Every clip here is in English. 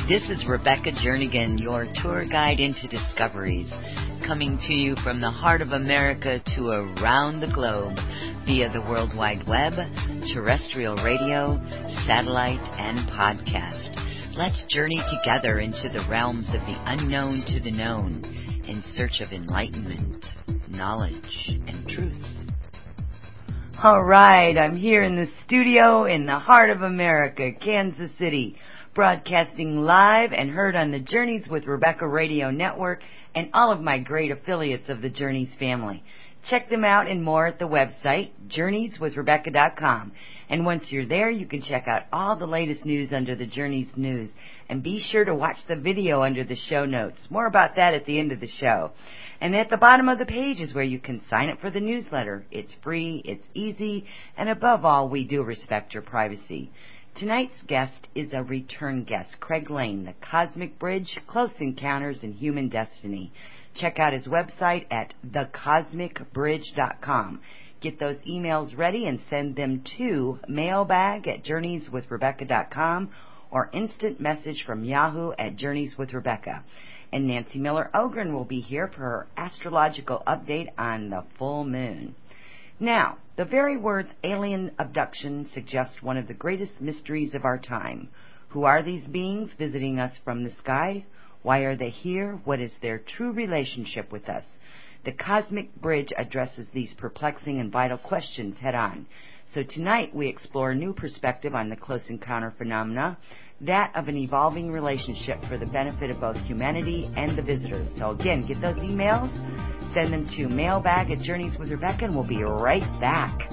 This is Rebecca Jernigan, your tour guide into discoveries, coming to you from the heart of America to around the globe via the World Wide Web, terrestrial radio, satellite, and podcast. Let's journey together into the realms of the unknown to the known in search of enlightenment, knowledge, and truth. All right, I'm here in the studio in the heart of America, Kansas City, broadcasting live and heard on the Journeys with Rebecca Radio Network and all of my great affiliates of the Journeys family. Check them out and more at the website, journeyswithrebecca.com. And once you're there, you can check out all the latest news under the Journeys News. And be sure to watch the video under the show notes. More about that at the end of the show. And at the bottom of the page is where you can sign up for the newsletter. It's free, it's easy, and above all, we do respect your privacy. Tonight's guest is a return guest, Craig Lane, the Cosmic Bridge, Close Encounters in Human Destiny. Check out his website at thecosmicbridge.com. Get those emails ready and send them to mailbag@journeyswithrebecca.com or instant message from Yahoo at journeyswithrebecca. And Nancy Miller Ogren will be here for her astrological update on the full moon. Now, the very words alien abduction suggest one of the greatest mysteries of our time. Who are these beings visiting us from the sky? Why are they here? What is their true relationship with us? The Cosmic Bridge addresses these perplexing and vital questions head on. So tonight we explore a new perspective on the close encounter phenomena, that of an evolving relationship for the benefit of both humanity and the visitors. So again, get those emails, send them to mailbag@journeyswithrebecca, and we'll be right back.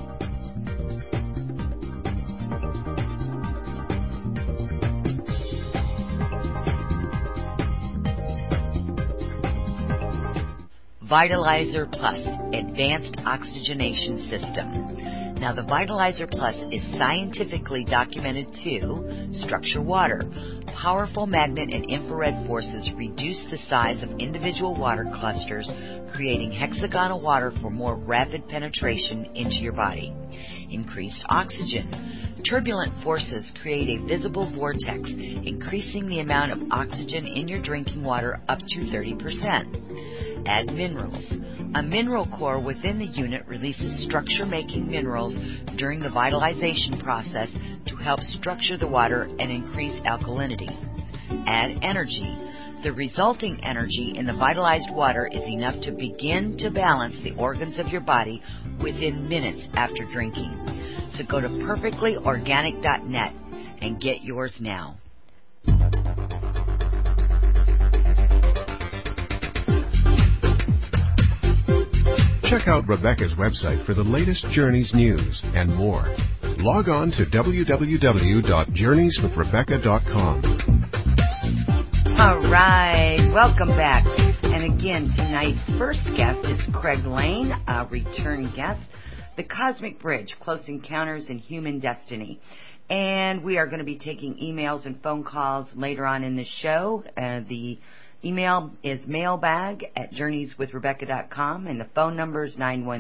Vitalizer Plus Advanced Oxygenation System. Now, the Vitalizer Plus is scientifically documented to structure water. Powerful magnet and infrared forces reduce the size of individual water clusters, creating hexagonal water for more rapid penetration into your body. Increased oxygen. Turbulent forces create a visible vortex, increasing the amount of oxygen in your drinking water up to 30%. Add minerals. A mineral core within the unit releases structure-making minerals during the vitalization process to help structure the water and increase alkalinity. Add energy. The resulting energy in the vitalized water is enough to begin to balance the organs of your body within minutes after drinking. So go to perfectlyorganic.net and get yours now. Check out Rebecca's website for the latest Journeys news and more. Log on to www.journeyswithrebecca.com. All right, welcome back. And again, tonight's first guest is Craig Lane, a return guest, the Cosmic Bridge, Close Encounters in Human Destiny. And we are going to be taking emails and phone calls later on in the show. The email is mailbag@journeyswithrebecca.com, and the phone number is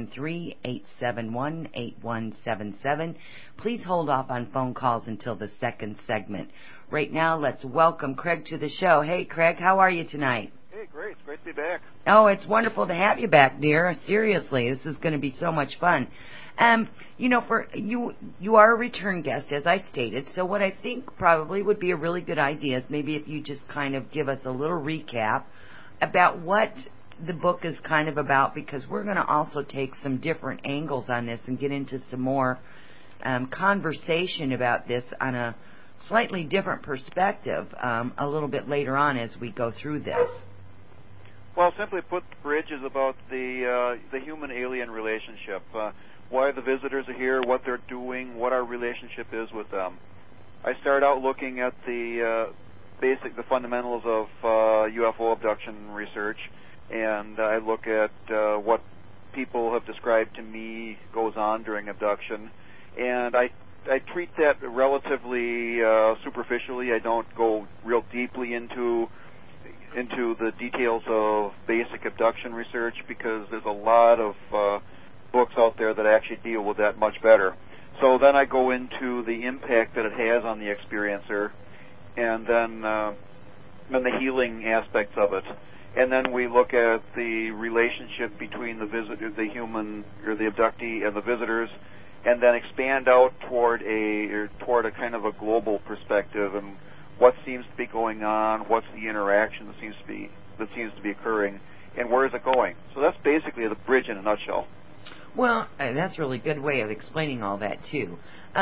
913-871-8177. Please hold off on phone calls until the second segment. Right now, let's welcome Craig to the show. Hey, Craig, how are you tonight? Hey, great. It's great to be back. Oh, it's wonderful to have you back, dear. Seriously, this is going to be so much fun. For you are a return guest, as I stated, so what I think probably would be a really good idea is maybe if you just kind of give us a little recap about what the book is kind of about, because we're going to also take some different angles on this and get into some more conversation about this on a slightly different perspective a little bit later on as we go through this. Well, simply put, the bridge is about the human-alien relationship. Why the visitors are here, what they're doing, what our relationship is with them. I start out looking at the fundamentals of UFO abduction research, and I look at what people have described to me goes on during abduction, and I treat that relatively superficially. I don't go real deeply into the details of basic abduction research, because there's a lot of books out there that actually deal with that much better. So then I go into the impact that it has on the experiencer, and then and the healing aspects of it. And then we look at the relationship between the visitor, the human, or the abductee, and the visitors, and then expand out toward a kind of a global perspective and what seems to be going on, what's the interaction that seems to be occurring, and where is it going. So that's basically the bridge in a nutshell. Well, that's a really good way of explaining all that too.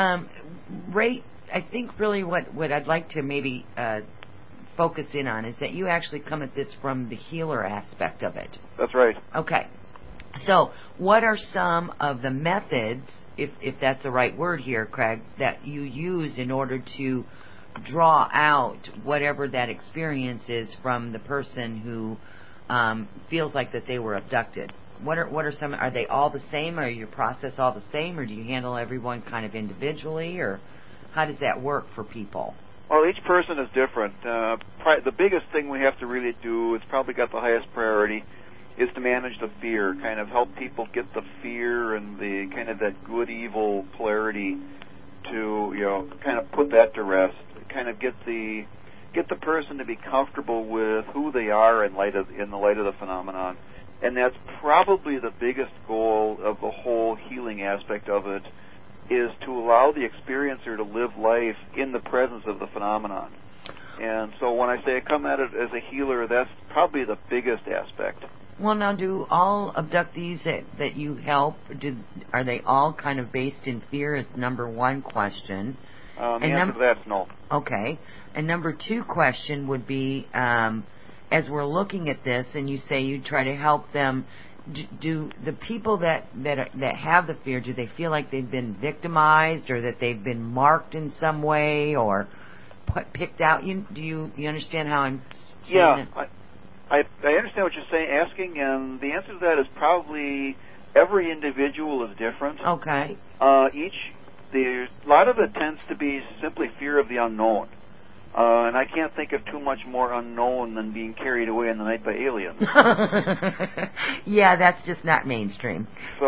Ray, I think really what I'd like to maybe focus in on is that you actually come at this from the healer aspect of it. That's right. Okay. So what are some of the methods, if that's the right word here, Craig, that you use in order to draw out whatever that experience is from the person who feels like that they were abducted? What are some? Are they all the same? Are your process all the same, or do you handle everyone kind of individually, or how does that work for people? Well, each person is different. The biggest thing we have to really do, it's probably got the highest priority, is to manage the fear, kind of help people get the fear and the kind of that good-evil polarity to, kind of put that to rest, kind of get the person to be comfortable with who they are in the light of the phenomenon. And that's probably the biggest goal of the whole healing aspect of it, is to allow the experiencer to live life in the presence of the phenomenon. And so when I say I come at it as a healer, that's probably the biggest aspect. Well, now, do all abductees that you help, are they all kind of based in fear is number one question. The answer to that's no. Okay. And number two question would be, as we're looking at this and you say you try to help them, do the people that have the fear, do they feel like they've been victimized or that they've been marked in some way or picked out? Do you understand how I'm saying Yeah, it? I understand what you're asking, and the answer to that is probably every individual is different. Okay. A lot of it tends to be simply fear of the unknown. And I can't think of too much more unknown than being carried away in the night by aliens. Yeah, that's just not mainstream. So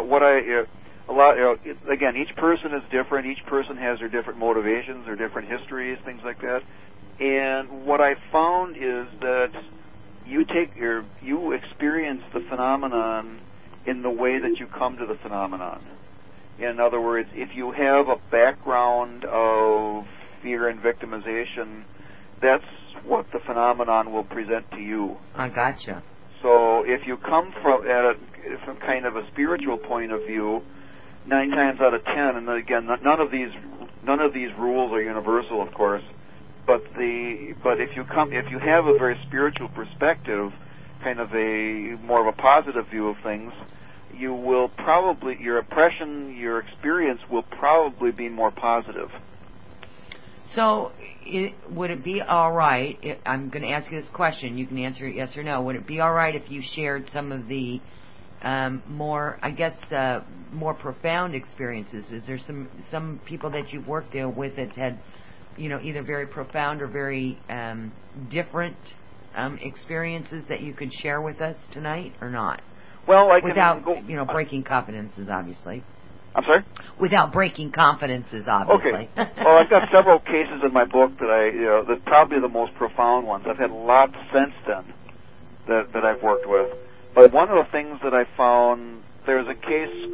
again, each person is different. Each person has their different motivations, their different histories, things like that. And what I found is that you experience the phenomenon in the way that you come to the phenomenon. In other words, if you have a background of fear and victimization, that's what the phenomenon will present to you. I gotcha. So if you come from kind of a spiritual point of view, 9 times out of 10, and again, none of these rules are universal, of course, but if you have a very spiritual perspective, kind of a more of a positive view of things, you will probably, your your experience will probably be more positive. So, would it be all right, I'm going to ask you this question, you can answer it yes or no, would it be all right if you shared some of the more profound experiences? Is there some people that you've worked there with that had, either very profound or very different experiences that you could share with us tonight or not? Well, without breaking confidences, obviously. I'm sorry? Without breaking confidences, obviously. Okay. Well, I've got several cases in my book that that's probably the most profound ones. I've had lots since then that I've worked with. But one of the things that I found, there's a case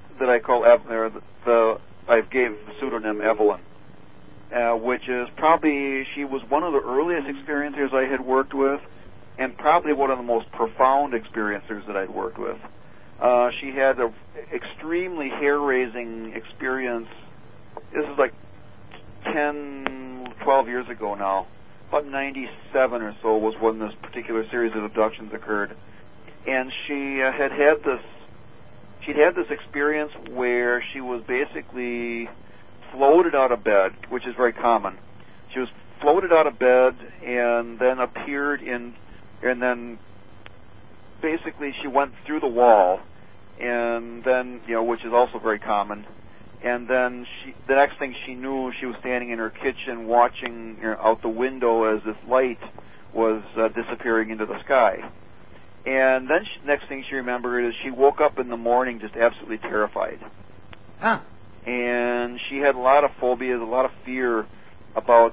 I gave the pseudonym Evelyn, which is probably, she was one of the earliest experiencers I had worked with, and probably one of the most profound experiencers that I'd worked with. She had an extremely hair-raising experience. This is like 10, 12 years ago now. About 97 or so was when this particular series of abductions occurred. And she'd had this experience where she was basically floated out of bed, which is very common. She was floated out of bed and then and then basically she went through the wall, and then, which is also very common. And then the next thing she knew, she was standing in her kitchen watching out the window as this light was disappearing into the sky. And then next thing she remembered is she woke up in the morning just absolutely terrified. Huh. And she had a lot of phobias, a lot of fear, about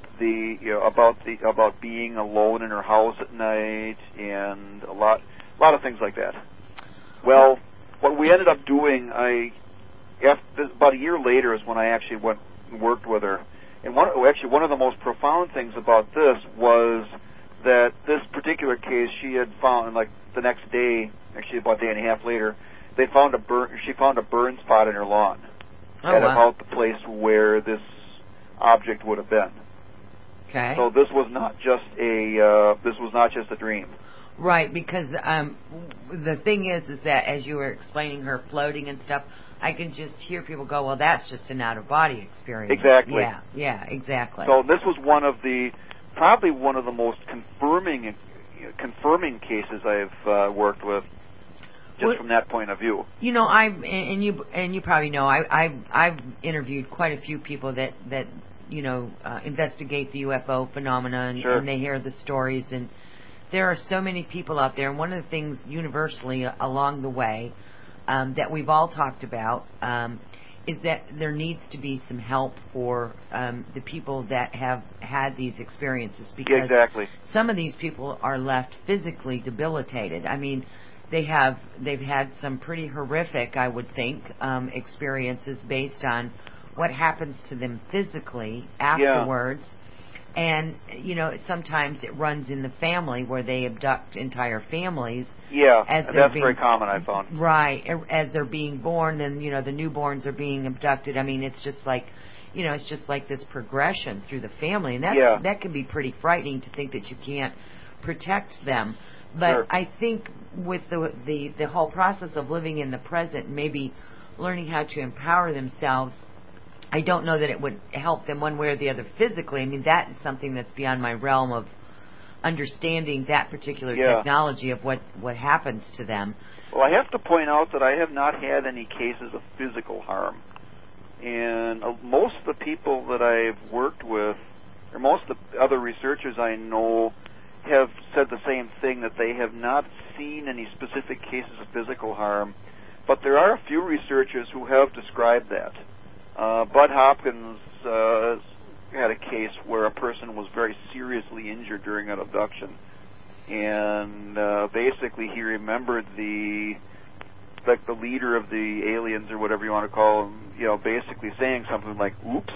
about being alone in her house at night, and a lot of things like that. Well, what we ended up doing, about a year later is when I actually went and worked with her. And one of the most profound things about this was that this particular case, she had found, like the next day, actually about a day and a half later, she found a burn spot in her lawn at about the place where this object would have been. Okay. So this was not just a dream. Right, because the thing is that as you were explaining her floating and stuff, I can just hear people go, well, that's just an out-of-body experience. Exactly. Yeah, exactly. So this was probably one of the most confirming cases I've worked with, just from that point of view. You know, you probably know, I've interviewed quite a few people that investigate the UFO phenomena, Sure. and they hear the stories, and there are so many people out there, and one of the things universally along the way that we've all talked about is that there needs to be some help for the people that have had these experiences, because exactly. some of these people are left physically debilitated. I mean, they've had some pretty horrific, I would think, experiences based on what happens to them physically afterwards. Yeah. And, sometimes it runs in the family where they abduct entire families. Yeah, that's very common, I found. Right. As they're being born, and, the newborns are being abducted. I mean, it's just like, this progression through the family. And that can be pretty frightening to think that you can't protect them. But sure. I think with the whole process of living in the present, maybe learning how to empower themselves, I don't know that it would help them one way or the other physically. I mean, that is something that's beyond my realm of understanding that particular technology of what happens to them. Well, I have to point out that I have not had any cases of physical harm. And most of the people that I've worked with, or most of the other researchers I know, have said the same thing, that they have not seen any specific cases of physical harm. But there are a few researchers who have described that. Bud Hopkins had a case where a person was very seriously injured during an abduction, and basically he remembered the leader of the aliens, or whatever you want to call him, basically saying something like "oops,"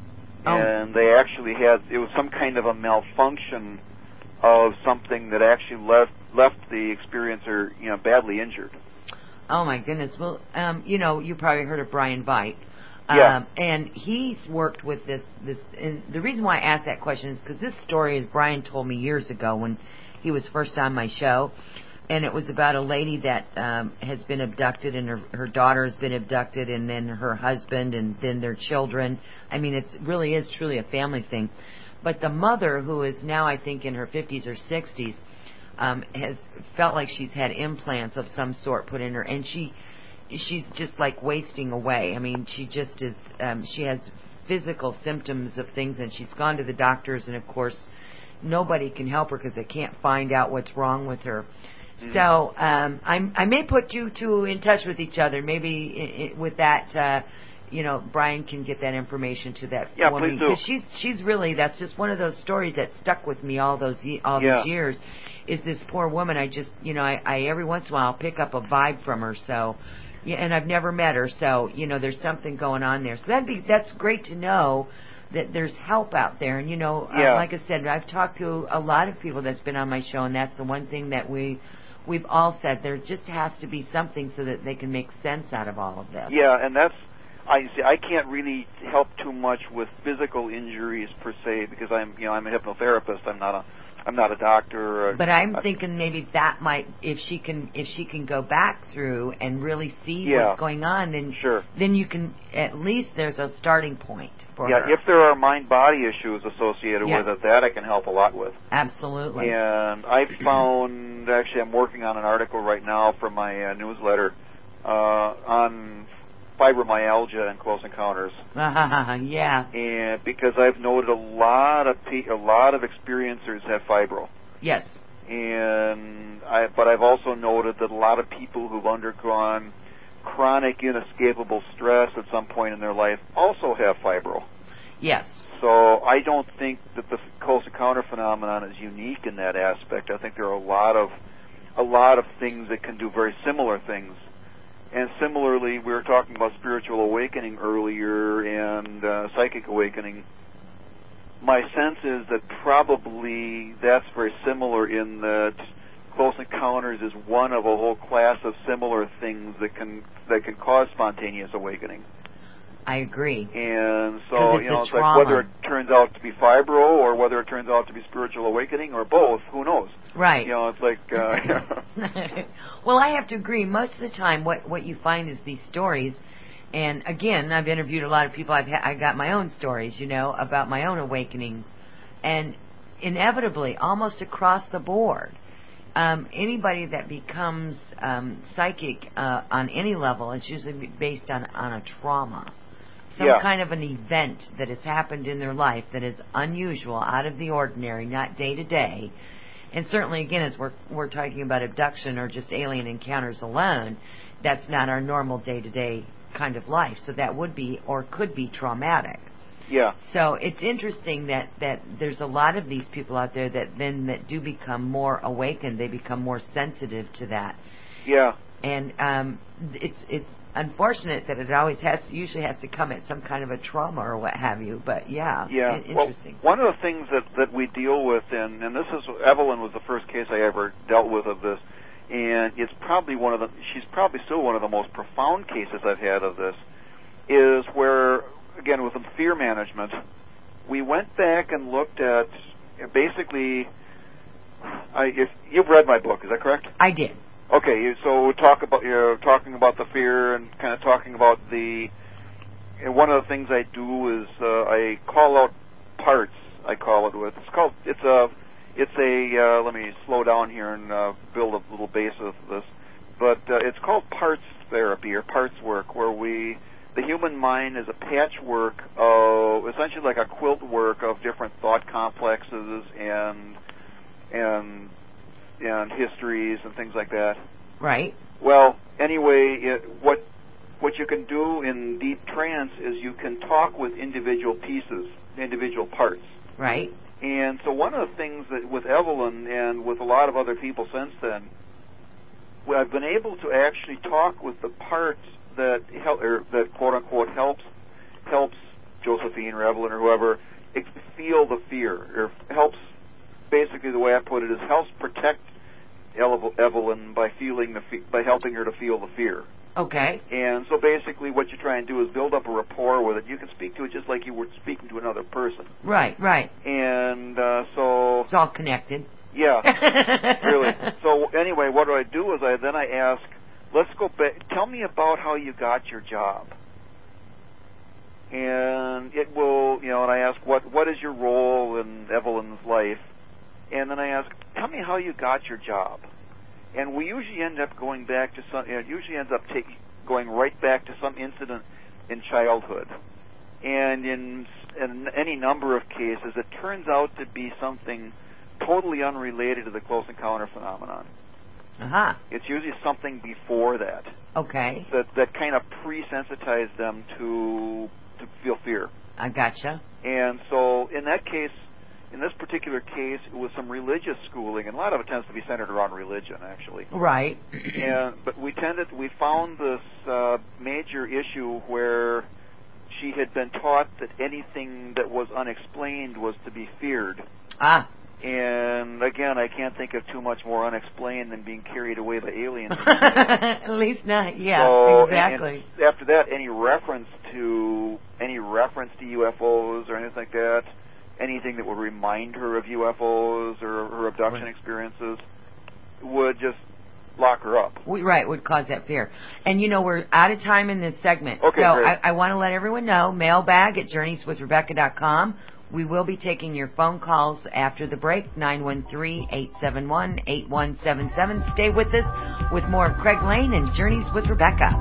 and they actually it was some kind of a malfunction of something that actually left the experiencer badly injured. Oh my goodness! Well, you probably heard of Brian Veit. Yeah. And he's worked with this, and the reason why I asked that question is because this story, as Brian told me years ago when he was first on my show, and it was about a lady that has been abducted, and her daughter has been abducted, and then her husband, and then their children. I mean, it really is truly a family thing. But the mother, who is now, I think, in her 50s or 60s, has felt like she's had implants of some sort put in her, and she's just like wasting away. I mean, she just is, she has physical symptoms of things, and she's gone to the doctors, and of course, nobody can help her because they can't find out what's wrong with her. Mm-hmm. So, I may put you two in touch with each other. Maybe with that, Brian can get that information to that woman. Please do. Because she's really, that's just one of those stories that stuck with me all those years. Is this poor woman? I just, I every once in a while I'll pick up a vibe from her. So. Yeah, and I've never met her, so there's something going on there. So that's great to know that there's help out there. And like I said, I've talked to a lot of people that's been on my show, and that's the one thing that we've all said. There just has to be something so that they can make sense out of all of this. Yeah, and I can't really help too much with physical injuries per se, because I'm a hypnotherapist. I'm not a doctor. But I'm thinking maybe that might, if she can go back through and really see what's going on, then sure. Then you can, at least there's a starting point for her. Yeah, if there are mind-body issues associated with it, that I can help a lot with. Absolutely. And I found, actually, I'm working on an article right now for my newsletter on fibromyalgia and close encounters. Yeah. And because I've noted a lot of experiencers have fibro. Yes. But I've also noted that a lot of people who've undergone chronic inescapable stress at some point in their life also have fibro. Yes. so I don't think that the close encounter phenomenon is unique in that aspect. I think there are a lot of things that can do very similar things. And similarly, we were talking about spiritual awakening earlier and psychic awakening. My sense is that probably that's very similar in that close encounters is one of a whole class of similar things that can cause spontaneous awakening. I agree. And so, it's like whether it turns out to be fibro or whether it turns out to be spiritual awakening or both, who knows? Right. It's like... Well, I have to agree. Most of the time what you find is these stories, and again, I've interviewed a lot of people. I got my own stories, about my own awakening. And inevitably, almost across the board, anybody that becomes psychic on any level, it's usually based on a trauma. Some kind of an event that has happened in their life that is unusual, out of the ordinary, not day to day. And certainly, again, as we're talking about abduction or just alien encounters alone, that's not our normal day-to-day kind of life. So that would be or could be traumatic. Yeah. So it's interesting that there's a lot of these people out there that do become more awakened. They become more sensitive to that. Yeah. And it's unfortunate that it usually has to come at some kind of a trauma or what have you. But interesting. Well, one of the things that we deal with, and this is Evelyn was the first case I ever dealt with of this, and it's probably she's probably still one of the most profound cases I've had of this, is where, again, with the fear management, we went back and looked at basically. You've read my book, is that correct? I did. Okay, so we talking about the fear and kind of talking about and one of the things I do is I call out parts. I call it with let me slow down here and build a little base of this, but it's called parts therapy or parts work, where the human mind is a patchwork of essentially like a quilt work of different thought complexes and histories and things like that. Right. Well, anyway, what you can do in deep trance is you can talk with individual pieces, individual parts. Right. And so one of the things that with Evelyn and with a lot of other people since then, I've been able to actually talk with the parts that help, or that quote unquote helps Josephine or Evelyn or whoever feel the fear, or helps. Basically, the way I put it is helps protect Evelyn by helping her to feel the fear. Okay. And so basically what you try and do is build up a rapport with it. You can speak to it just like you were speaking to another person. Right. And so... It's all connected. Yeah, really. So anyway, what I do is I ask, let's go back, tell me about how you got your job. And it will, and I ask, what is your role in Evelyn's life? And then I ask, tell me how you got your job. And we usually end up going back to going right back to some incident in childhood. And in any number of cases, it turns out to be something totally unrelated to the close encounter phenomenon. Uh-huh. It's usually something before that. Okay. That kind of pre-sensitized them to feel fear. I gotcha. And so in that case, in this particular case, it was some religious schooling, and a lot of it tends to be centered around religion, actually. Right. But we found this major issue where she had been taught that anything that was unexplained was to be feared. Ah. And again, I can't think of too much more unexplained than being carried away by aliens. At least not, yeah, so, exactly. And after that, any reference to UFOs or anything like that, anything that would remind her of UFOs or her abduction experiences, would just lock her up. Would cause that fear. And we're out of time in this segment. Okay, so great. I want to let everyone know, mailbag at journeyswithrebecca.com. We will be taking your phone calls after the break, 913-871-8177. Stay with us with more of Craig Lane and Journeys with Rebecca.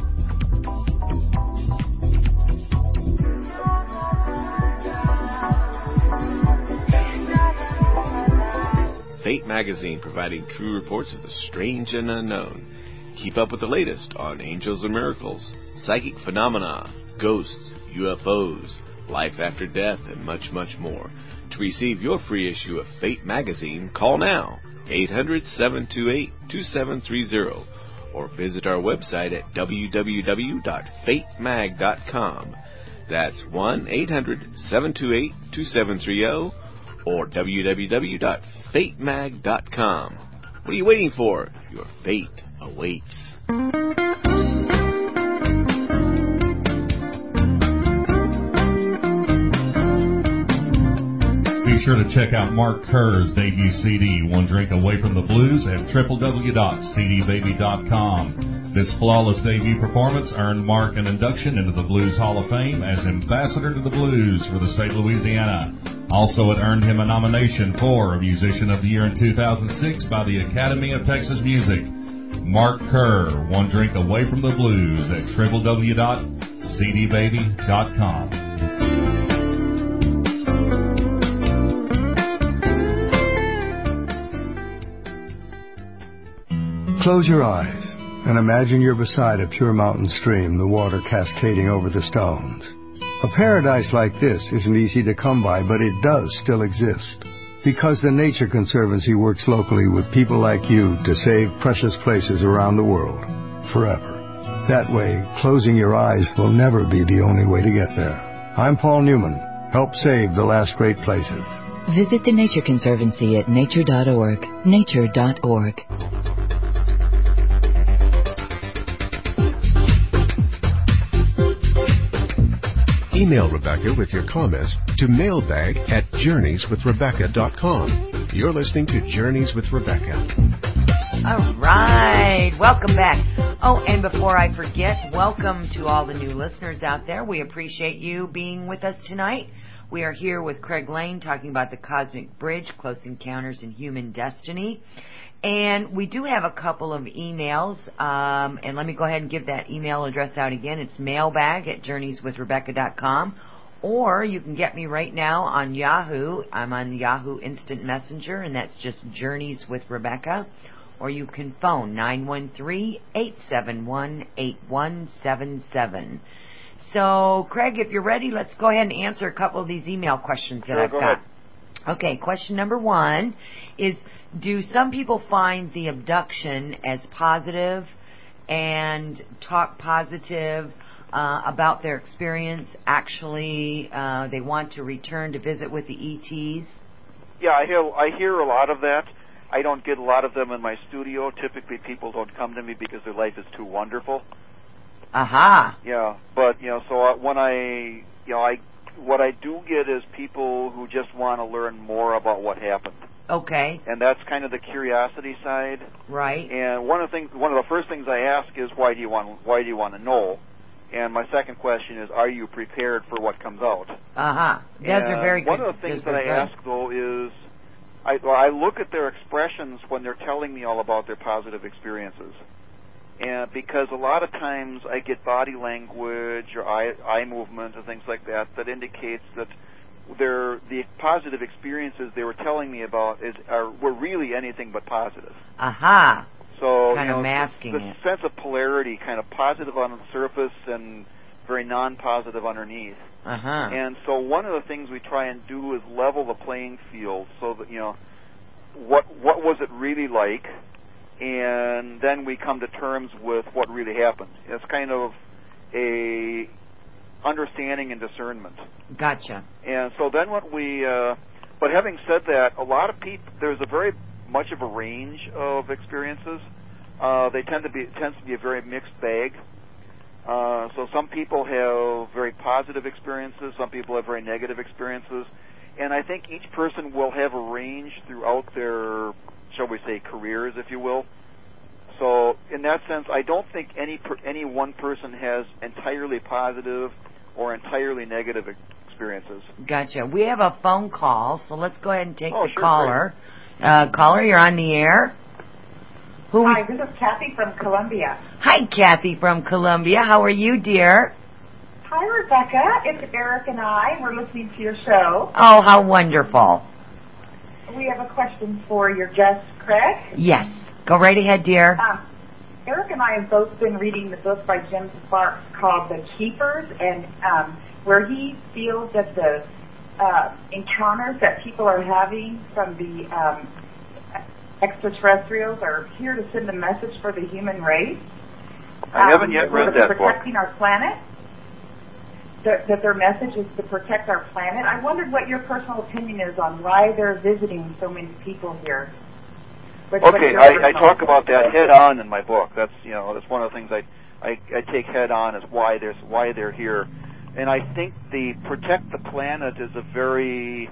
Fate Magazine, providing true reports of the strange and unknown. Keep up with the latest on angels and miracles, psychic phenomena, ghosts, UFOs, life after death, and much, much more. To receive your free issue of Fate magazine, call now, 800-728-2730, or visit our website at www.fatemag.com. That's 1-800-728-2730, or www.fatemag.com. What are you waiting for? Your fate awaits. Be sure to check out Mark Kerr's debut CD, One Drink Away from the Blues, at www.cdbaby.com. This flawless debut performance earned Mark an induction into the Blues Hall of Fame as Ambassador to the Blues for the state of Louisiana. Also, it earned him a nomination for Musician of the Year in 2006 by the Academy of Texas Music. Mark Kerr, One Drink Away from the Blues, at www.cdbaby.com. Close your eyes and imagine you're beside a pure mountain stream, the water cascading over the stones. A paradise like this isn't easy to come by, but it does still exist. Because the Nature Conservancy works locally with people like you to save precious places around the world, forever. That way, closing your eyes will never be the only way to get there. I'm Paul Newman. Help save the last great places. Visit the Nature Conservancy at nature.org. Nature.org. Email Rebecca with your comments to mailbag@journeyswithrebecca.com. You're listening to Journeys with Rebecca. All right. Welcome back. Oh, and before I forget, welcome to all the new listeners out there. We appreciate you being with us tonight. We are here with Craig Lane talking about the Cosmic Bridge, Close Encounters in Human Destiny. And we do have a couple of emails, and let me go ahead and give that email address out again. It's mailbag@journeyswithrebecca.com, or you can get me right now on Yahoo. I'm on Yahoo Instant Messenger, and that's just Journeys with Rebecca. Or you can phone 913-871-8177. So, Craig, if you're ready, let's go ahead and answer a couple of these email questions that I've got. Okay, question number one is, do some people find the abduction as positive and talk positive about their experience? Actually, they want to return to visit with the ETs? Yeah, I hear a lot of that. I don't get a lot of them in my studio. Typically, people don't come to me because their life is too wonderful. Aha. Yeah, but so when what I do get is people who just want to learn more about what happened. Okay. And that's kind of the curiosity side. Right. And one of the first things I ask is, why do you want to know? And my second question is, are you prepared for what comes out? Uh-huh. Those are very good. One of the things that I ask, though, is I look at their expressions when they're telling me all about their positive experiences. And because a lot of times I get body language or eye movement and things like that indicates that the positive experiences they were telling me about were really anything but positive. Aha. So kind of masking the sense of polarity, kind of positive on the surface and very non-positive underneath. Uh-huh. And so one of the things we try and do is level the playing field so that what was it really like, and then we come to terms with what really happened. It's kind of a understanding and discernment. Gotcha. And so then but having said that, a lot of people, there's a very much of a range of experiences. It tends to be a very mixed bag. So some people have very positive experiences, some people have very negative experiences, and I think each person will have a range throughout their, shall we say, careers, if you will. So in that sense, I don't think any one person has entirely positive or entirely negative experiences. Gotcha. We have a phone call, so let's go ahead and take the sure, caller. Caller, you're on the air. Hi, this is Kathy from Columbia. Hi, Kathy from Columbia. How are you, dear? Hi, Rebecca. It's Eric and I. We're listening to your show. Oh, how wonderful. We have a question for your guest, Craig. Yes. Go right ahead, dear. Eric and I have both been reading the book by Jim Sparks called The Keepers, and where he feels that the encounters that people are having from the extraterrestrials are here to send a message for the human race. I haven't yet read that book. Protecting our planet. That their message is to protect our planet. I wondered what your personal opinion is on why they're visiting so many people here. Okay, I talk about that head on in my book. That's that's one of the things I take head on is why they're here, and I think the protect the planet is a very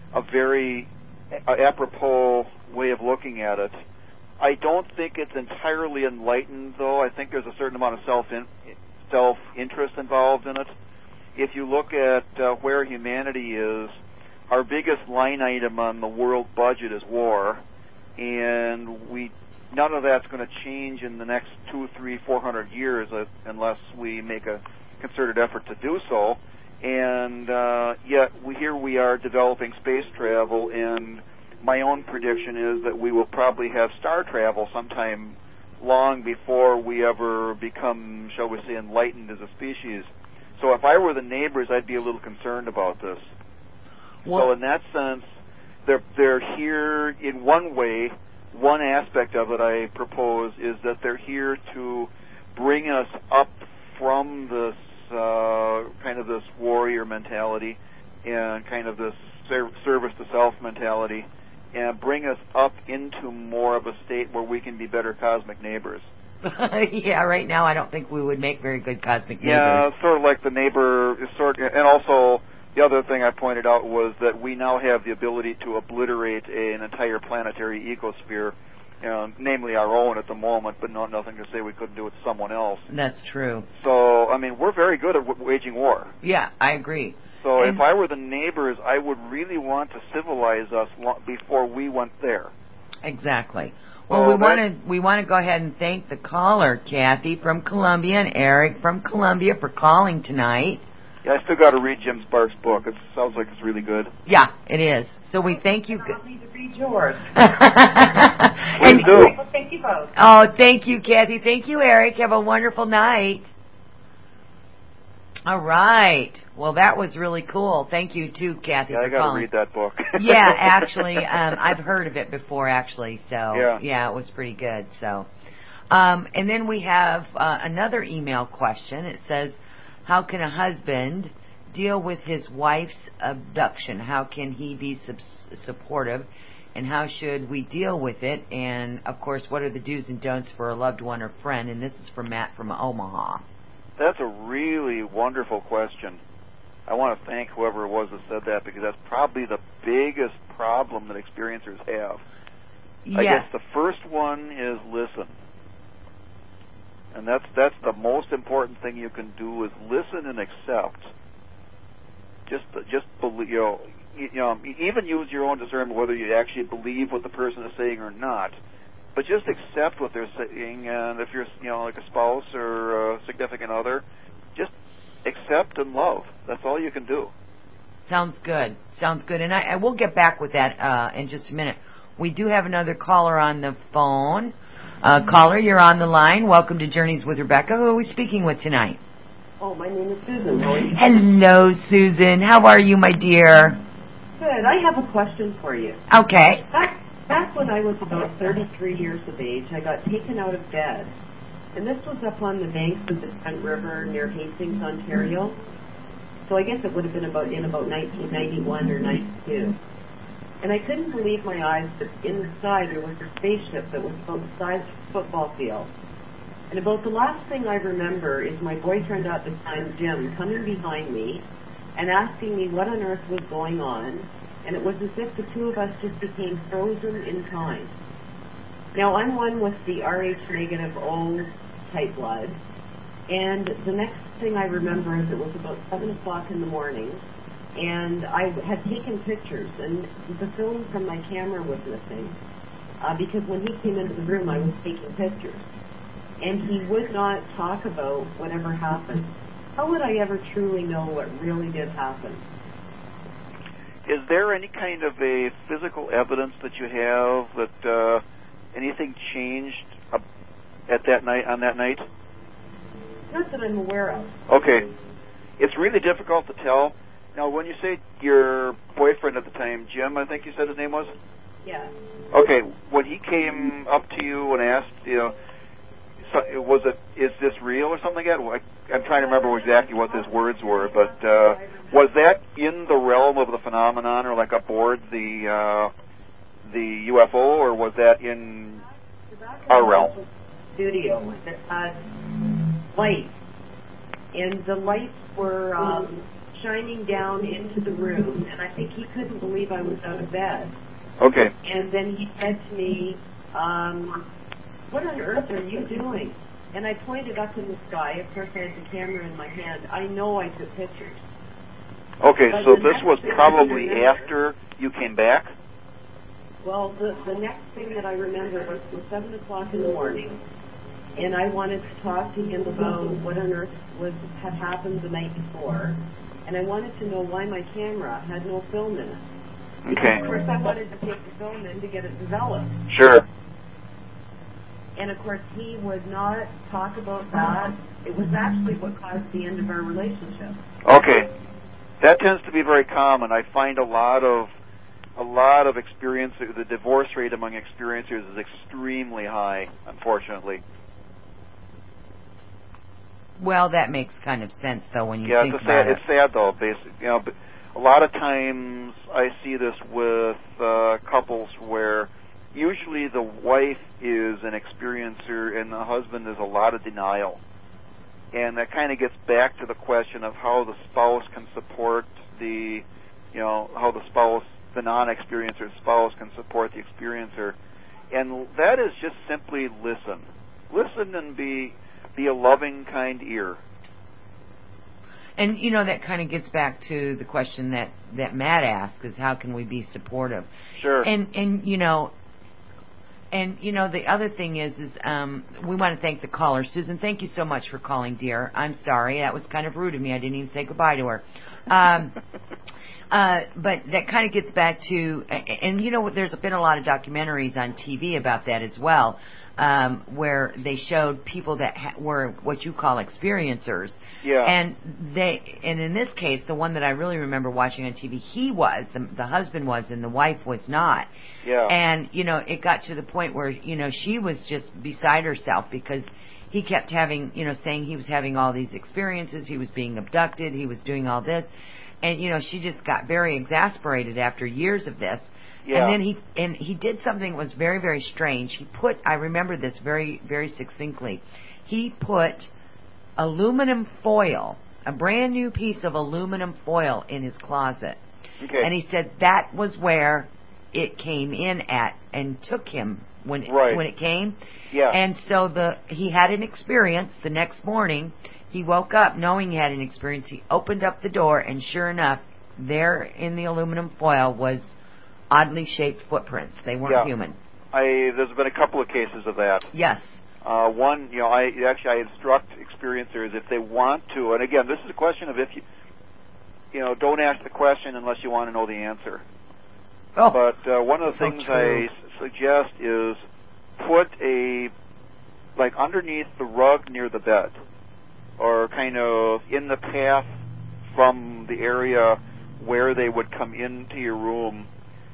apropos way of looking at it. I don't think it's entirely enlightened, though. I think there's a certain amount of self-interest involved in it. If you look at where humanity is, our biggest line item on the world budget is war, and none of that's going to change in the next 200, 300, 400 years unless we make a concerted effort to do so. And yet here we are developing space travel, and my own prediction is that we will probably have star travel sometime long before we ever become, shall we say, enlightened as a species. So if I were the neighbors, I'd be a little concerned about this. So in that sense, they're here in one way. One aspect of it I propose is that they're here to bring us up from this kind of this warrior mentality and kind of this service to self mentality, and bring us up into more of a state where we can be better cosmic neighbors. Yeah, right now I don't think we would make very good cosmic neighbors. Yeah, sort of like the neighbor, and also the other thing I pointed out was that we now have the ability to obliterate an entire planetary ecosphere, namely our own at the moment, but nothing to say we couldn't do it to someone else. That's true. So, I mean, we're very good at waging war. Yeah, I agree. So if I were the neighbors, I would really want to civilize us before we went there. Exactly. Well, we want to go ahead and thank the caller, Kathy from Columbia, and Eric from Columbia for calling tonight. Yeah, I still got to read Jim Sparks' book. It sounds like it's really good. Yeah, it is. So we thank you. I need to read yours. Please do. Well, thank you both. Oh, thank you, Kathy. Thank you, Eric. Have a wonderful night. All right. Well, that was really cool. Thank you, too, Kathy, yeah, for I got to read that book. Yeah, actually, I've heard of it before, actually. So, yeah, it was pretty good. So, and then we have another email question. It says, how can a husband deal with his wife's abduction? How can he be supportive? And how should we deal with it? And, of course, what are the do's and don'ts for a loved one or friend? And this is from Matt from Omaha. That's a really wonderful question. I want to thank whoever it was that said that, because that's probably the biggest problem that experiencers have. Yes. I guess the first one is listen. And that's the most important thing you can do is listen and accept. Just believe, even use your own discernment whether you actually believe what the person is saying or not. But just accept what they're saying, and if you're, like a spouse or a significant other, just accept and love. That's all you can do. Sounds good. And I will get back with that in just a minute. We do have another caller on the phone. Caller, you're on the line. Welcome to Journeys with Rebecca. Who are we speaking with tonight? Oh, my name is Susan. How are you? Hello, Susan. How are you, my dear? Good. I have a question for you. Okay. Back when I was about 33 years of age, I got taken out of bed. And this was up on the banks of the Trent River near Hastings, Ontario. So I guess it would have been in about 1991 or 92. And I couldn't believe my eyes that in the sky there was a spaceship that was about the size of a football field. And about the last thing I remember is my boyfriend at the time, Jim, coming behind me and asking me what on earth was going on. And it was as if the two of us just became frozen in time. Now, I'm one with the Rh-negative O type blood. And the next thing I remember is it was about 7 o'clock in the morning. And I had taken pictures, and the film from my camera was missing. Because when he came into the room, I was taking pictures. And he would not talk about whatever happened. How would I ever truly know what really did happen? Is there any kind of a physical evidence that you have that anything changed at that night, on that night? Not that I'm aware of. Okay. it's really difficult to tell. Now, when you say your boyfriend at the time, Jim, I think you said his name was? Yeah. Okay, when he came up to you and asked, is this real or something like that? I'm trying to remember exactly what his words were, but was that in the realm of the phenomenon, or like aboard the UFO, or was that in our realm? Studio that had lights, and the lights were shining down into the room, and I think he couldn't believe I was out of bed. Okay. And then he said to me, what on earth are you doing? And I pointed up in the sky. Of course, I had the camera in my hand. I know I took pictures. Okay, so this was probably after you came back? Well, the next thing that I remember was 7 o'clock in the morning, and I wanted to talk to him about what on earth had happened the night before, and I wanted to know why my camera had no film in it. Okay. Of course, I wanted to take the film in to get it developed. Sure. And of course, he would not talk about that. It was actually what caused the end of our relationship. Okay. That tends to be very common. I find a lot of experiencers, the divorce rate among experiencers is extremely high, unfortunately. Well, that makes kind of sense, though, when you think about it. It's sad, though, basically. But a lot of times I see this with couples where usually the wife is an experiencer and the husband is a lot of denial. And that kind of gets back to the question of how the spouse can support the non-experiencer spouse can support the experiencer. And that is just simply listen. Listen and be a loving, kind ear. And, that kind of gets back to the question that Matt asked, is how can we be supportive? Sure. And the other thing is we want to thank the caller. Susan, thank you so much for calling, dear. I'm sorry. That was kind of rude of me. I didn't even say goodbye to her. But that kind of gets back to, and there's been a lot of documentaries on TV about that as well, where they showed people that were what you call experiencers. Yeah. And in this case, the one that I really remember watching on TV, the husband was, and the wife was not. Yeah. And, it got to the point where, she was just beside herself because he kept having, saying he was having all these experiences, he was being abducted, he was doing all this. And, she just got very exasperated after years of this. Yeah. And then he did something that was very, very strange. I remember this very, very succinctly. He put aluminum foil, a brand new piece of aluminum foil in his closet. Okay. And he said that was where it came in at and took him when it came. Yeah. And so he had an experience the next morning. He woke up knowing he had an experience. He opened up the door, and sure enough, there in the aluminum foil was oddly shaped footprints. They weren't human. There's been a couple of cases of that. Yes. One, I instruct experiencers if they want to, and again, this is a question of if don't ask the question unless you want to know the answer. Oh, but one of the things I suggest is put underneath the rug near the bed, or kind of in the path from the area where they would come into your room,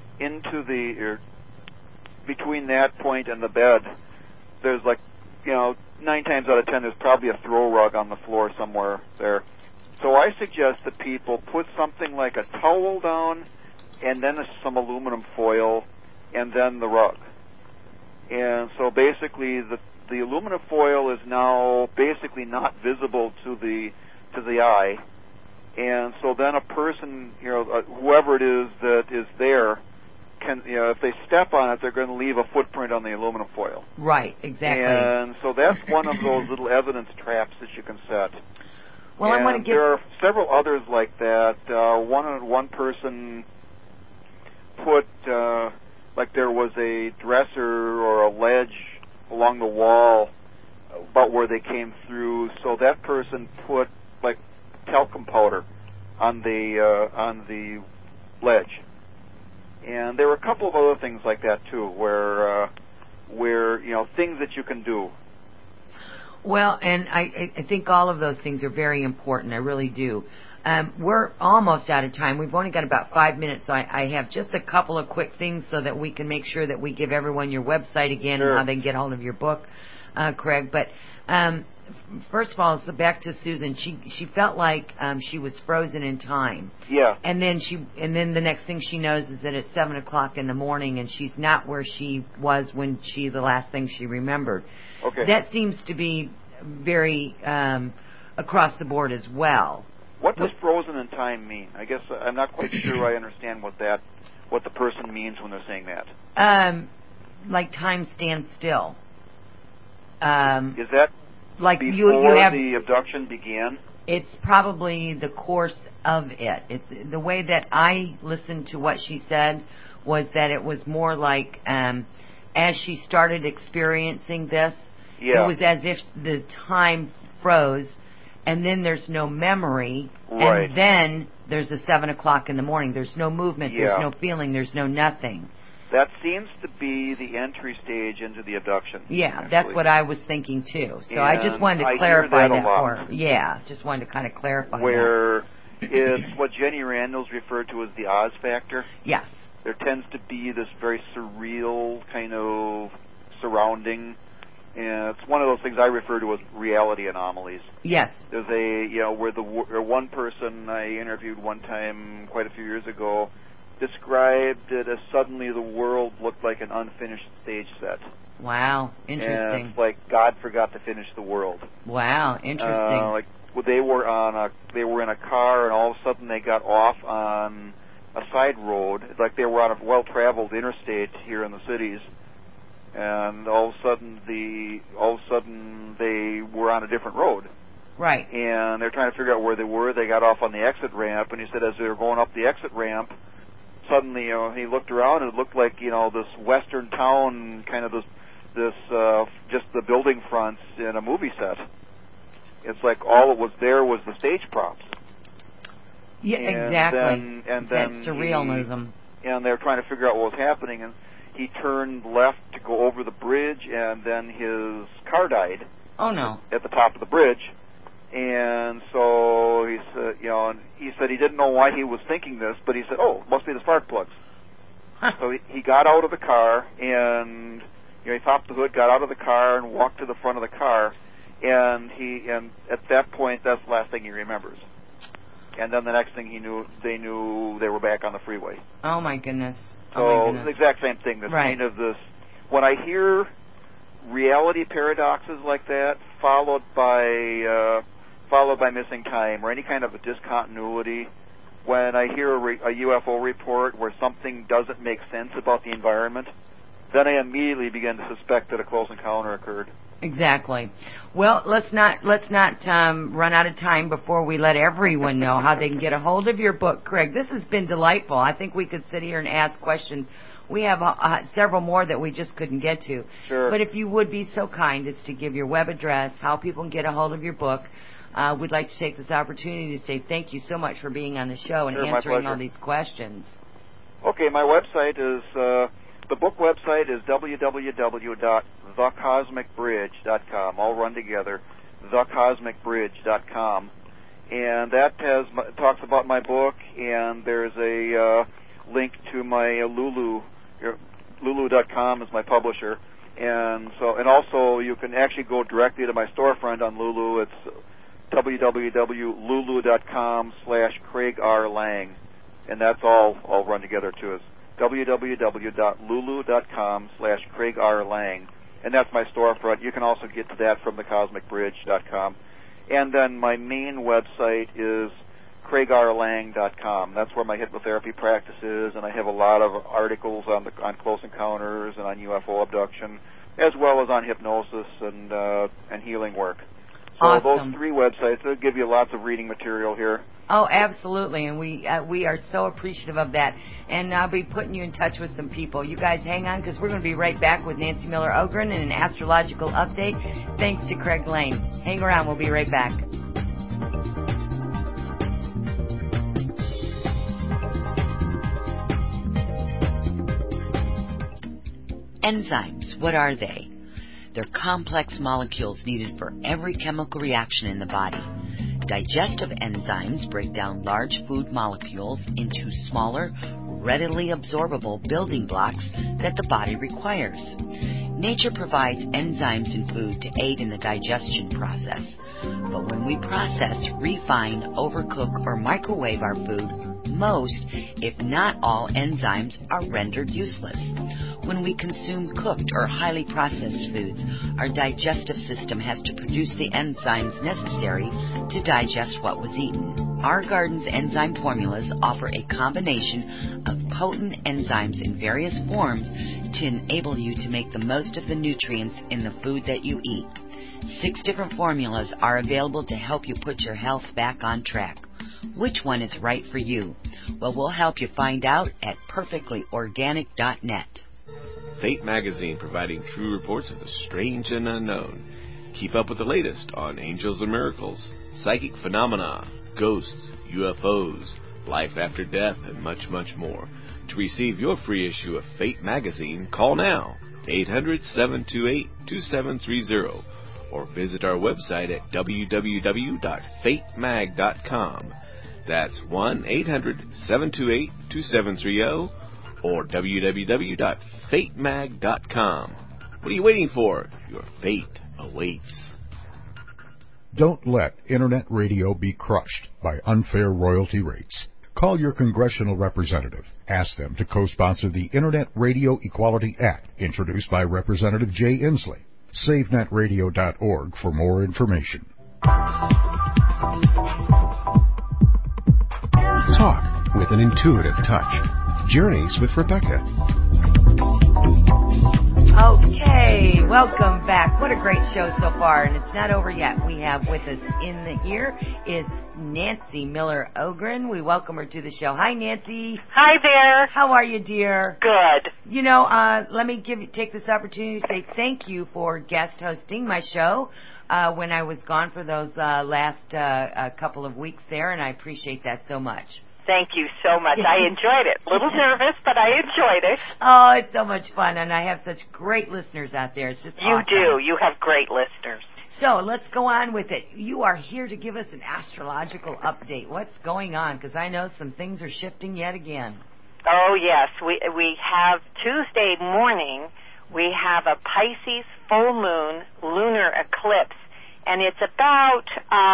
between that point and the bed, there's 9 times out of 10 there's probably a throw rug on the floor somewhere there. So I suggest that people put something like a towel down, and then some aluminum foil, and then the rug. And so basically the aluminum foil is now basically not visible to the eye, and so then a person, whoever it is that is there, can, if they step on it, they're going to leave a footprint on the aluminum foil. Right, exactly. And so that's one of those little evidence traps that you can set. Well, and I want to there are several others like that. One person put there was a dresser or a ledge along the wall about where they came through, so that person put talcum powder on the ledge. And there were a couple of other things like that too, where things that you can do. Well, and I think all of those things are very important. I really do. We're almost out of time. We've only got about 5 minutes, so I have just a couple of quick things so that we can make sure that we give everyone your website again and how they can get hold of your book, Craig. But first of all, so back to Susan. She felt like she was frozen in time. Yeah. And then the next thing she knows is that it's 7:00 in the morning, and she's not where she was when the last thing she remembered. Okay. That seems to be very across the board as well. What does frozen in time mean? I guess I'm not quite sure I understand what the person means when they're saying that. Like time stands still. Is that like before you have, the abduction began? It's probably the course of it. It's the way that I listened to what she said was that it was more like as she started experiencing this, it was as if the time froze, and then there's no memory, and then there's a 7:00 in the morning. There's no movement, there's no feeling, there's no nothing. That seems to be the entry stage into the abduction. Yeah, actually. That's what I was thinking too. So and I just wanted to clarify that for her. Yeah, just wanted to kind of clarify where it's what Jenny Randall's referred to as the Oz factor. Yes. There tends to be this very surreal kind of surrounding. And it's one of those things I refer to as reality anomalies. Yes. There's where one person I interviewed one time quite a few years ago described it as suddenly the world looked like an unfinished stage set. Wow, interesting. And it's like God forgot to finish the world. Wow, interesting. Like they were in a car, and all of a sudden they got off on a side road. It's like they were on a well-traveled interstate here in the cities. And all of a sudden they were on a different road. Right. And they're trying to figure out where they were. They got off on the exit ramp, and he said as they were going up the exit ramp, suddenly he looked around and it looked like this western town, kind of this just the building fronts in a movie set. It's like all it was there was the stage props. Yeah, exactly. And then surrealism. And they're trying to figure out what was happening, and he turned left to go over the bridge, and then his car died. Oh no! At the top of the bridge, and so he said, he said he didn't know why he was thinking this, but he said, "Oh, it must be the spark plugs." So he got out of the car, and he popped the hood, got out of the car, and walked to the front of the car, and at that point, that's the last thing he remembers. And then the next thing they knew they were back on the freeway. Oh my goodness. So it's the exact same thing. This kind of this. When I hear reality paradoxes like that, followed by missing time or any kind of a discontinuity, when I hear a UFO report where something doesn't make sense about the environment, then I immediately begin to suspect that a close encounter occurred. Exactly. Well, let's not run out of time before we let everyone know how they can get a hold of your book, Craig. This has been delightful. I think we could sit here and ask questions. We have several more that we just couldn't get to. Sure. But if you would be so kind as to give your web address, how people can get a hold of your book, we'd like to take this opportunity to say thank you so much for being on the show and answering all these questions. Okay, my website is... the book website is www.thecosmicbridge.com, all run together, thecosmicbridge.com. And that talks about my book, and there's a link to my Lulu. Lulu.com is my publisher. And also you can actually go directly to my storefront on Lulu. It's www.lulu.com/Craig R. Lang. And that's all run together too. It's www.lulu.com/Craig R. Lang, and that's my storefront. You can also get to that from thecosmicbridge.com. And then my main website is craigrlang.com. That's where my hypnotherapy practice is, and I have a lot of articles on close encounters and on UFO abduction, as well as on hypnosis and healing work. So awesome. Those three websites will give you lots of reading material here. Oh, absolutely, and we are so appreciative of that. And I'll be putting you in touch with some people. You guys hang on, because we're going to be right back with Nancy Miller-Ogren and an astrological update. Thanks to Craig Lane. Hang around. We'll be right back. Enzymes, what are they? They're complex molecules needed for every chemical reaction in the body. Digestive enzymes break down large food molecules into smaller, readily absorbable building blocks that the body requires. Nature provides enzymes in food to aid in the digestion process. But when we process, refine, overcook, or microwave our food, most, if not all, enzymes are rendered useless. When we consume cooked or highly processed foods, our digestive system has to produce the enzymes necessary to digest what was eaten. Our Garden's enzyme formulas offer a combination of potent enzymes in various forms to enable you to make the most of the nutrients in the food that you eat. 6 different formulas are available to help you put your health back on track. Which one is right for you? Well, we'll help you find out at perfectlyorganic.net. Fate Magazine, providing true reports of the strange and unknown. Keep up with the latest on angels and miracles, psychic phenomena, ghosts, UFOs, life after death, and much, much more. To receive your free issue of Fate Magazine, call now, 800-728-2730, or visit our website at www.fatemag.com. That's 1-800-728-2730, or www.fatemag.com. What are you waiting for? Your fate awaits. Don't let Internet radio be crushed by unfair royalty rates. Call your congressional representative. Ask them to co-sponsor the Internet Radio Equality Act, introduced by Representative Jay Inslee. SaveNetRadio.org for more information. Talk with an intuitive touch. Journeys with Rebecca. Okay, welcome back. What a great show so far, and it's not over yet. We have with us in the here is Nancy Miller Ogren. We welcome her to the show. Hi, Nancy. Hi there. How are you, dear? Good. You know, let me take this opportunity to say thank you for guest hosting my show when I was gone for those last couple of weeks there, and I appreciate that so much. Thank you so much. I enjoyed it. A little nervous, but I enjoyed it. Oh, it's so much fun, and I have such great listeners out there. It's just awesome. You do. You have great listeners. So let's go on with it. You are here to give us an astrological update. What's going on? Because I know some things are shifting yet again. Oh, yes. We have Tuesday morning, we have a Pisces full moon lunar eclipse, and it's about,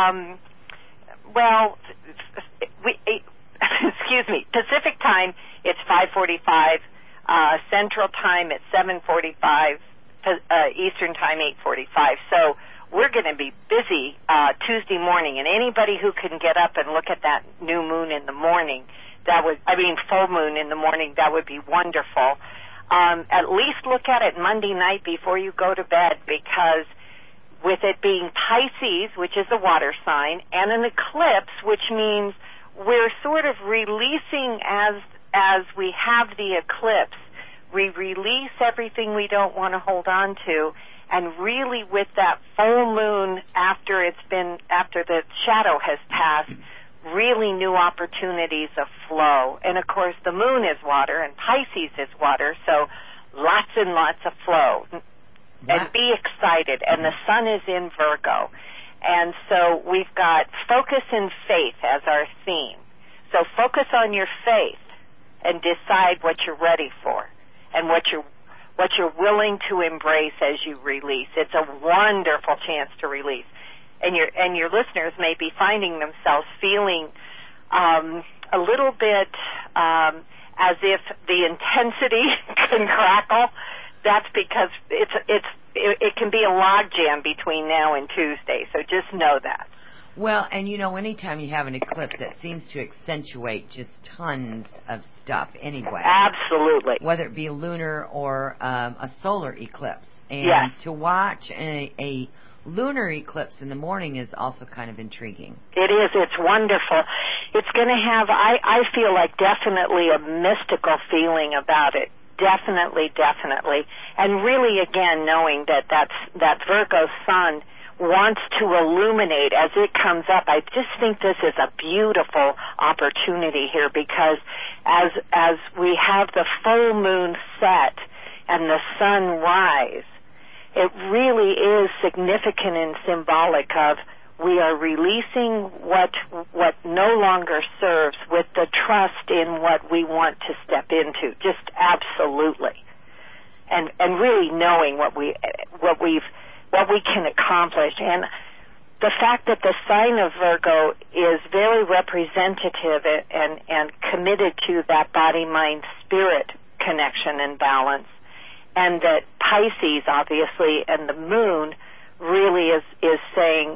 excuse me, Pacific time, it's 5:45, Central time, it's 7:45, Eastern time, 8:45. So we're going to be busy Tuesday morning, and anybody who can get up and look at that new moon in the morning, full moon in the morning, that would be wonderful. At least look at it Monday night before you go to bed, because with it being Pisces, which is a water sign, and an eclipse, which means we're sort of releasing as we have the eclipse. We release everything we don't want to hold on to, and really with that full moon after the shadow has passed, really new opportunities of flow. And of course the moon is water and Pisces is water, so lots and lots of flow. And be excited. And the sun is in Virgo. And so we've got focus and faith as our theme. So focus on your faith and decide what you're ready for and what you're willing to embrace as you release. It's a wonderful chance to release. And your listeners may be finding themselves feeling a little bit as if the intensity can crackle. That's because it can be a logjam between now and Tuesday, so just know that. Well, and you know, anytime you have an eclipse, it seems to accentuate just tons of stuff anyway. Absolutely. Whether it be lunar or a solar eclipse. And yes. To watch a lunar eclipse in the morning is also kind of intriguing. It is. It's wonderful. It's going to have, I feel like, definitely a mystical feeling about it. Definitely. And really, again, knowing that Virgo sun wants to illuminate as it comes up. I just think this is a beautiful opportunity here, because as we have the full moon set and the sun rise, it really is significant and symbolic of we are releasing what no longer serves with the trust in what we want to step into, just absolutely. And really knowing what we can accomplish. And the fact that the sign of Virgo is very representative and committed to that body-mind-spirit connection and balance, and that Pisces, obviously, and the moon really is saying,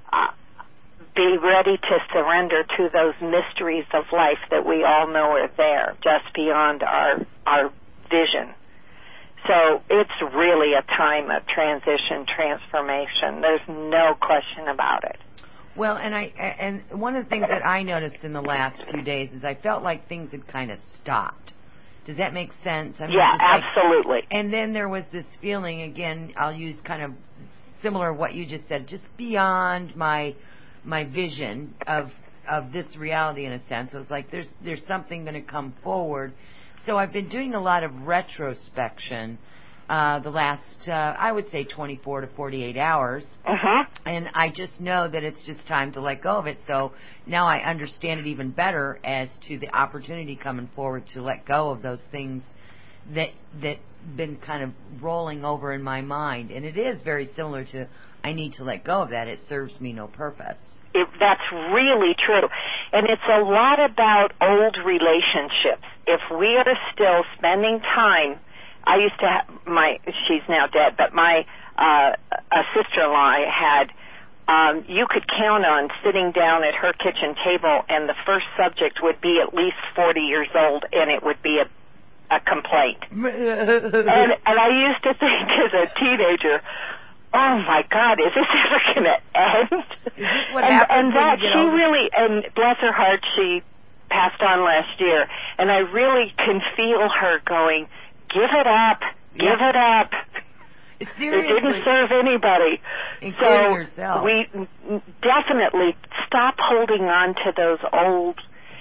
be ready to surrender to those mysteries of life that we all know are there, just beyond our vision. So it's really a time of transition, transformation. There's no question about it. Well, and one of the things that I noticed in the last few days is I felt like things had kind of stopped. Does that make sense? I mean, yeah, absolutely. And then there was this feeling, again, I'll use kind of similar to what you just said, just beyond my vision of this reality in a sense. It was like there's something going to come forward. So I've been doing a lot of retrospection the last, I would say, 24 to 48 hours. Uh-huh. And I just know that it's just time to let go of it. So now I understand it even better as to the opportunity coming forward to let go of those things that been kind of rolling over in my mind. And it is very similar to, I need to let go of that. It serves me no purpose. That's really true. And it's a lot about old relationships. If we are still spending time, I used to have she's now dead, but my a sister-in-law I had, you could count on sitting down at her kitchen table and the first subject would be at least 40 years old and it would be a complaint. and I used to think as a teenager, oh my God, is this ever going to end? Is this what happens? And that she really, and bless her heart, she passed on last year, and I really can feel her going, give it up, give it up. Seriously. It didn't serve anybody. Including yourself. We definitely stop holding on to those old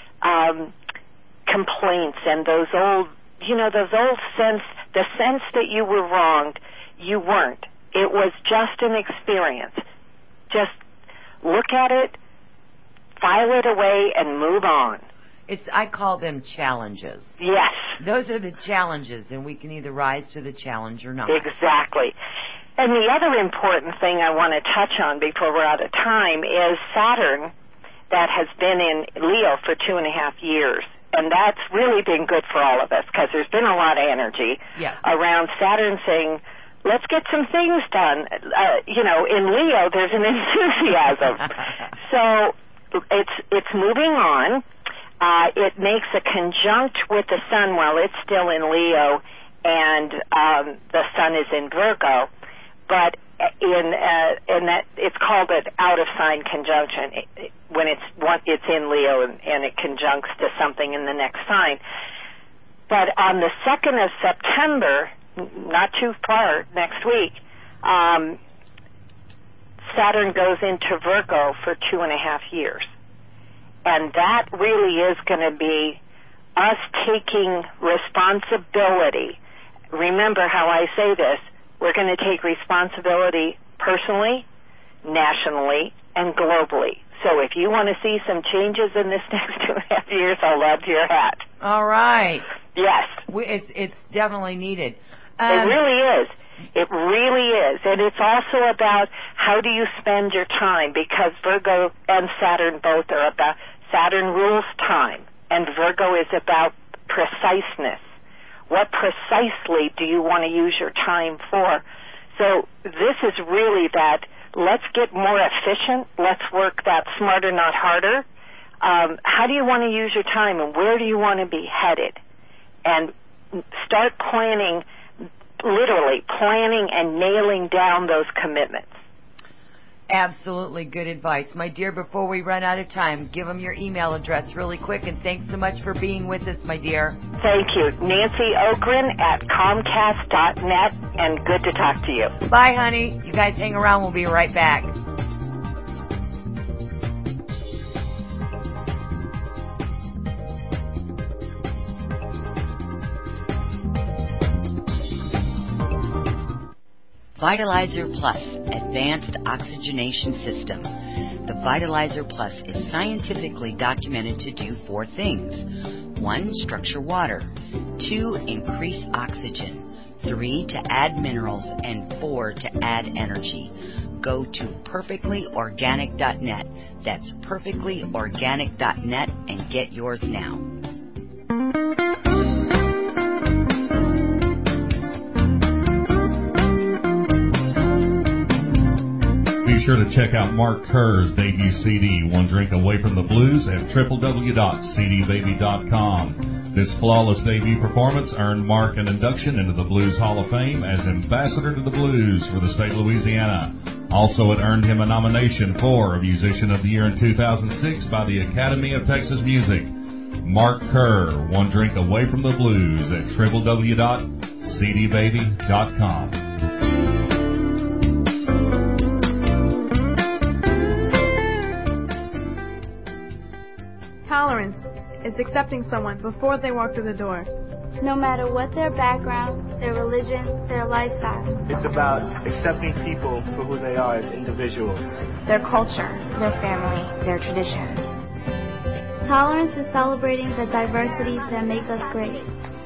complaints and those old the sense that you were wronged. You weren't. It was just an experience. Just look at it, file it away, and move on. I call them challenges. Yes. Those are the challenges, and we can either rise to the challenge or not. Exactly. And the other important thing I want to touch on before we're out of time is Saturn, that has been in Leo for 2.5 years. And that's really been good for all of us because there's been a lot of energy around Saturn saying, let's get some things done. In Leo, there's an enthusiasm. So it's moving on. It makes a conjunct with the sun while it's still in Leo, and the sun is in Virgo. But in that, it's called an out of sign conjunction when it's in Leo and it conjuncts to something in the next sign. But on the 2nd of September, not too far, next week, Saturn goes into Virgo for 2.5 years. And that really is going to be us taking responsibility. Remember how I say this. We're going to take responsibility personally, nationally, and globally. So if you want to see some changes in this next 2.5 years, I'll love your hat. All right. Yes. It's definitely needed. It really is. It really is. And it's also about how do you spend your time, because Virgo and Saturn both are about, Saturn rules time, and Virgo is about preciseness. What precisely do you want to use your time for? So this is really that, let's get more efficient, let's work that smarter, not harder. How do you want to use your time, and where do you want to be headed? And start planning, literally planning and nailing down those commitments. Absolutely good advice. My dear, before we run out of time, give them your email address really quick, and thanks so much for being with us, my dear. Thank you. Nancy Okren at Comcast.net, and good to talk to you. Bye, honey. You guys hang around. We'll be right back. Vitalizer Plus Advanced Oxygenation System. The Vitalizer Plus is scientifically documented to do 4 things. 1. Structure water. 2. Increase oxygen. 3. To add minerals. And 4. To add energy. Go to perfectlyorganic.net. That's perfectlyorganic.net and get yours now. Be sure to check out Mark Kerr's debut CD, One Drink Away from the Blues, at www.cdbaby.com. This flawless debut performance earned Mark an induction into the Blues Hall of Fame as Ambassador to the Blues for the state of Louisiana. Also, it earned him a nomination for Musician of the Year in 2006 by the Academy of Texas Music. Mark Kerr, One Drink Away from the Blues, at www.cdbaby.com. Tolerance is accepting someone before they walk through the door. No matter what their background, their religion, their lifestyle. It's about accepting people for who they are as individuals. Their culture, their family, their traditions. Tolerance is celebrating the diversities that make us great.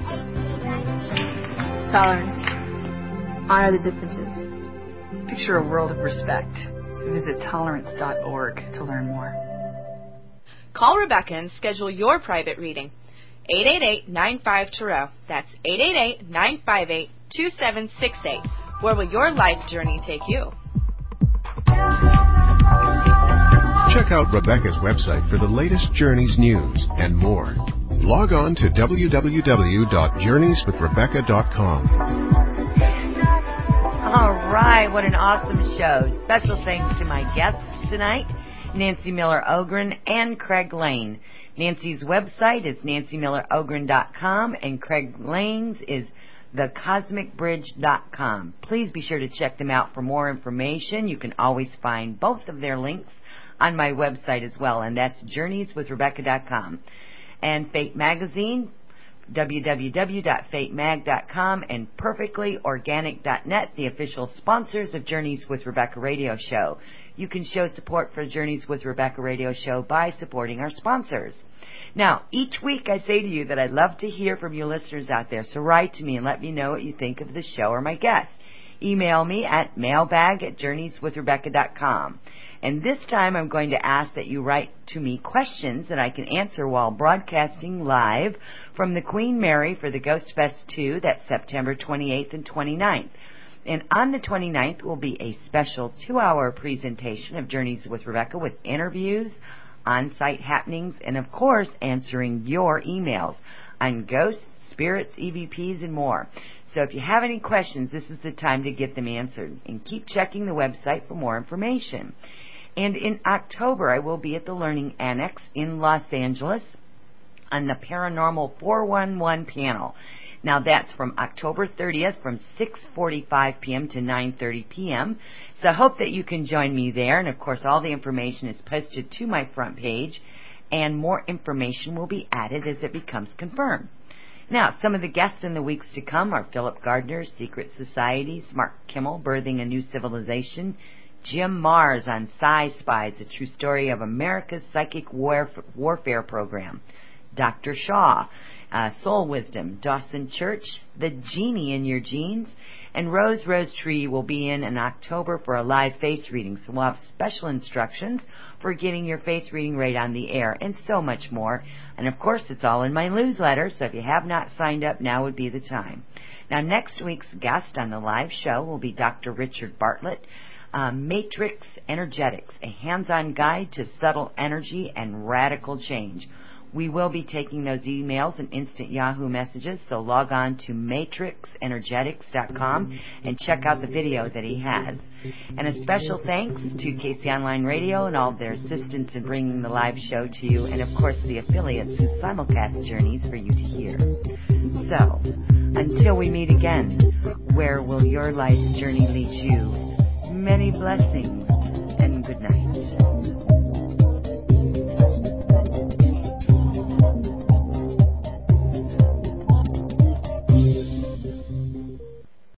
Tolerance. Honor the differences. Picture a world of respect. Visit tolerance.org to learn more. Call Rebecca and schedule your private reading. 888-95-TAROT. That's 888-958-2768. Where will your life journey take you? Check out Rebecca's website for the latest Journeys news and more. Log on to www.journeyswithrebecca.com. All right, what an awesome show. Special thanks to my guests tonight, Nancy Miller Ogren and Craig Lane. Nancy's website is nancymillerogren.com and Craig Lane's is thecosmicbridge.com. Please be sure to check them out for more information. You can always find both of their links on my website as well, and that's journeyswithrebecca.com. And Fate Magazine, www.fatemag.com, and perfectlyorganic.net, the official sponsors of Journeys with Rebecca Radio Show. You can show support for Journeys with Rebecca Radio Show by supporting our sponsors. Now, each week I say to you that I'd love to hear from you listeners out there, so write to me and let me know what you think of the show or my guests. Email me at mailbag@journeyswithrebecca.com. And this time I'm going to ask that you write to me questions that I can answer while broadcasting live from the Queen Mary for the Ghost Fest 2. That's September 28th and 29th. And on the 29th will be a special 2-hour presentation of Journeys with Rebecca with interviews, on-site happenings, and of course answering your emails on ghosts, spirits, EVPs, and more. So if you have any questions, this is the time to get them answered. And keep checking the website for more information. And in October, I will be at the Learning Annex in Los Angeles on the Paranormal 411 panel. Now, that's from October 30th from 6:45 p.m. to 9:30 p.m. So I hope that you can join me there. And, of course, all the information is posted to my front page, and more information will be added as it becomes confirmed. Now, some of the guests in the weeks to come are Philip Gardner, Secret Societies, Mark Kimmel, Birthing a New Civilization, Jim Mars on Psi Spies, a true story of America's psychic warfare program, Dr. Shaw, Soul Wisdom, Dawson Church, The Genie in Your Genes, and Rose Tree will be in October for a live face reading. So we'll have special instructions for getting your face reading right on the air, and so much more. And of course, it's all in my newsletter, so if you have not signed up, now would be the time. Now, next week's guest on the live show will be Dr. Richard Bartlett, Matrix Energetics, a hands-on guide to subtle energy and radical change. We will be taking those emails and instant Yahoo messages, so log on to matrixenergetics.com and check out the video that he has. And a special thanks to KC Online Radio and all of their assistants in bringing the live show to you, and of course the affiliates who simulcast Journeys for you to hear. So, until we meet again, where will your life's journey lead you? Many blessings and good night.